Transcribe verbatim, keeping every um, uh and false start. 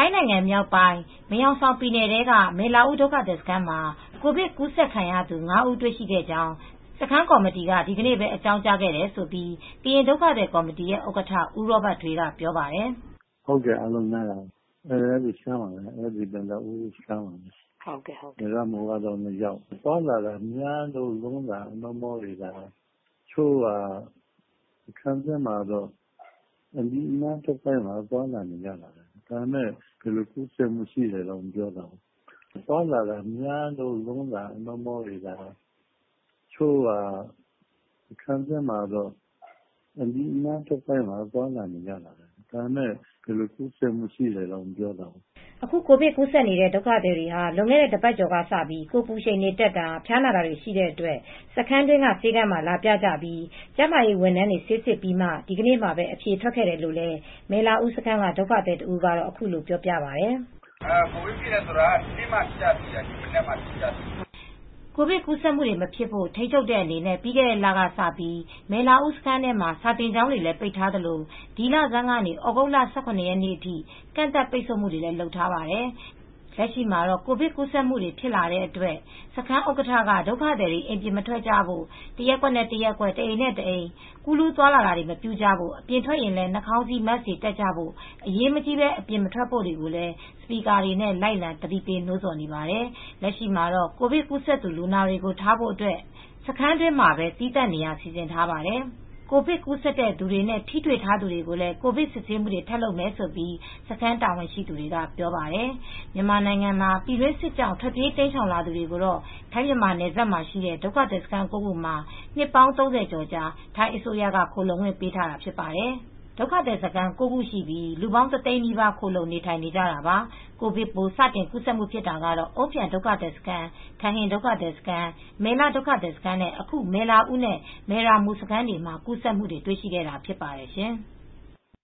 ထိုင်းနိုင်ငံမြောက်ပိုင်း မယ်ဟောင်ဆောင်ပြည်နယ်ထဲက မယ်လအူဒုက္ခသည်စခန်းမှာ ကိုဗစ်ကူးစက်ခံရသူ ငါး ဦးတွေ့ရှိခဲ့ကြောင်း စခန်းကော်မတီက ဒီကနေ့ပဲ အကြောင်းကြားခဲ့တယ်လို့ ကရင်ဒုက္ခသည်ကော်မတီရဲ့ဥက္ကဋ္ဌ ဦးရောဘတ်ထွေးက ပြောပါတယ်။ "ဟုတ်ကဲ့ အားလုံးများပါတယ်။ အဲဒီစခန်းမှာပဲ မယ်လအူစခန်းမှာပဲ မယ်လမူကတော့ နှစ် ယောက်။ သွားလာတာများလို့ လွန်းတာ အနောနောတွေက တချို့က စခန်းထဲမှာတော့ အနီးအနားတဝိုက်မှာ သွားလာနေကြတာပဲ။ ဒါပေမဲ့ ဘယ်လိုကူးစက်မှုရှိတယ်တော့ မပြောတတ်ဘူး။ သွားလာတာများလို့ လွန်းတာ အနောနောတွေက တချို့က စခန်းထဲမှာတော့ အနီးအနားတဝိုက်မှာ သွားလာနေကြတာပဲ။ ဒါပေမဲ့ ဘယ်လိုကူးစက်မှုရှိတယ်တော့ မပြောတတ်ဘူး။ " အခု ကိုဗစ်ကူးစက်နေတဲ့ ဒုက္ခသည်တွေဟာ လွန်ခဲ့တဲ့ တပတ်ကျော်ကစပြီး ကိုယ်ပူချိန်တွေတက်တာ ဖျားနာတာတွေရှိတဲ့အတွက် စခန်းတွင်းက ဆေးခန်းမှာ လာပြကြပြီး ကျန်းမာရေးဝန်ထမ်းတွေ ဆေးစစ်ပြီးမှ ဒီကနေ့မှာပဲ အဖြေထွက်ခဲ့တယ်လို့လည်း မယ်လအူစခန်းက ဒုက္ခသည်တဦးကတော့ အခုလိုပြောပြပါတယ်။ "ကိုဗစ်ဖြစ်တယ်ဆိုတာ ဒီနေ့မှ သိရတယ်။ ဒီမနက်မှ သိရတယ်။ " ကိုဗစ်ကူးစက်မှုတွေမဖြစ်ဖို့ ထိန်းချုပ်တဲ့အနေနဲ့ ပြီးခဲ့တဲ့လကစပြီး မယ်လအူစခန်းထဲမှာ စာသင်ကျောင်းတွေလည်း ပိတ်ထားသလို ဒီလဆန်းကနေ သြဂုတ်လ ၁၇ ရက်နေ့အထိ ကန့်သတ်ပိတ်ဆို့မှုတွေလည်း လုပ်ထားပါတယ်။ လက်ရှိမှာတော့ ကိုဗစ်ကူးစက်မှုတွေဖြစ်လာတဲ့အတွက် စခန်းဥက္ကဋ္ဌက ဒုက္ခသည်တွေ အိမ်ပြင်မထွက်ကြဖို့ တရပ်ကွက်နဲ့ တရပ်ကွက် တအိမ်နဲ့ တအိမ် ကူးလူးသွားလာတာတွေ မပြုကြဖို့ အပြင်ထွက်ရင်လည်း နှာခေါင်းစည်း Mask တွေတပ်ကြဖို့ အရေးမကြီး အပြင်မထွက်ဖို့တွေကိုလည်း စပီကာတွေနဲ့ လိုက်လံသတိပေးနှိုးဆော်နေပါတယ်။ လက်ရှိမှာတော့ ကိုဗစ်ကူးစက်သူ လူနာတွေကိုထားဖို့အတွက် စခန်းတွင်းမှာပဲ သီးသန့်နေရာစီစဉ်ထားပါတယ်။ ကိုဗစ်ကူးစက်သူတွေနဲ့ ထိတွေ့ထားသူတွေကိုလည်း ကိုဗစ်စစ်ဆေးမှုတွေ ထပ်လုပ်မယ်လို့ စခန်းတာဝန်ရှိသူတွေက ပြောပါတယ်။ မြန်မာနိုင်ငံမှာ ပြည်တွင်းစစ်ကြောင့် ထွက်ပြေးတိမ်းရှောင်လာသူတွေကိုတော့ ထိုင်းမြန်မာနယ်စပ်မှာရှိတဲ့ ဒုက္ခသည်စခန်း ၉ ခုမှာ နှစ်ပေါင်း ၃၀ ကျော်ကြာ ထိုင်းအစိုးရက ခိုလှုံခွင့်ပေးထားတာဖြစ်ပါတယ်။ ဒုက္ခသည်စခန်း ၉ ခုရှိပြီး လူပေါင်း တသိန်းနီးပါး ခိုလှုံနေထိုင်နေကြတာပါ။ ကိုဗစ်ပိုး စတင်ကူးစက်မှုဖြစ်တာကတော့ အုန်းဖြန်ဒုက္ခသည်စခန်း၊ ထန်ဟင်ဒုက္ခသည်စခန်း၊ မယ်လဒုက္ခသည်စခန်းနဲ့ အခု မယ်လအူးနဲ့ မယ်ရာမူစခန်းတွေမှာ ကူးစက်မှုတွေ တွေ့ရှိခဲ့တာဖြစ်ပါတယ်ရှင်။